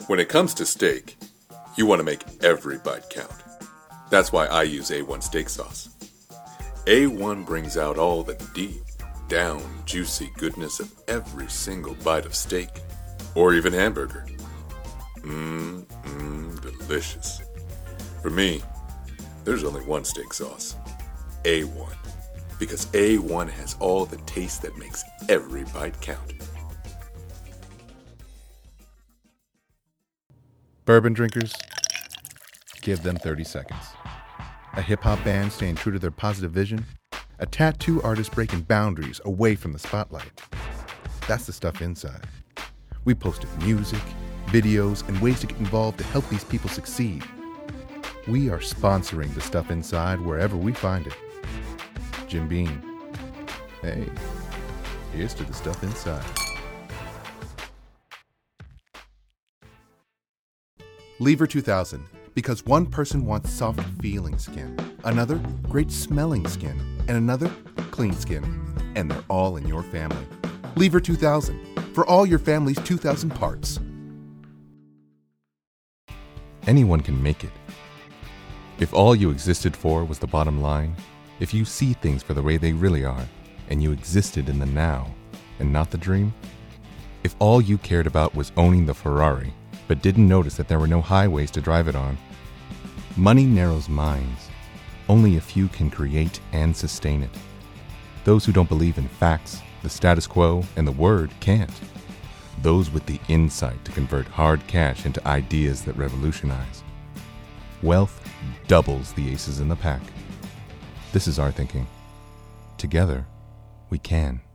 When it comes to steak, you want to make every bite count. That's why I use A1 steak sauce. A1 brings out all the deep, down, juicy goodness of every single bite of steak, or even hamburger. Delicious. For me, there's only one steak sauce, A1, because A1 has all the taste that makes every bite count. Bourbon drinkers, give them 30 seconds. A hip-hop band staying true to their positive vision. A tattoo artist breaking boundaries away from the spotlight. That's the stuff inside. We posted music, videos, and ways to get involved to help these people succeed. We are sponsoring the stuff inside wherever we find it. Jim Beam. Hey, here's to the stuff inside. Lever 2000, because one person wants soft feeling skin, another great smelling skin, and another clean skin, and they're all in your family. Lever 2000, for all your family's 2000 parts. Anyone can make it. If all you existed for was the bottom line, if you see things for the way they really are, and you existed in the now, and not the dream, if all you cared about was owning the Ferrari, but didn't notice that there were no highways to drive it on. Money narrows minds. Only a few can create and sustain it. Those who don't believe in facts, the status quo, and the word can't. Those with the insight to convert hard cash into ideas that revolutionize. Wealth doubles the aces in the pack. This is our thinking. Together, we can.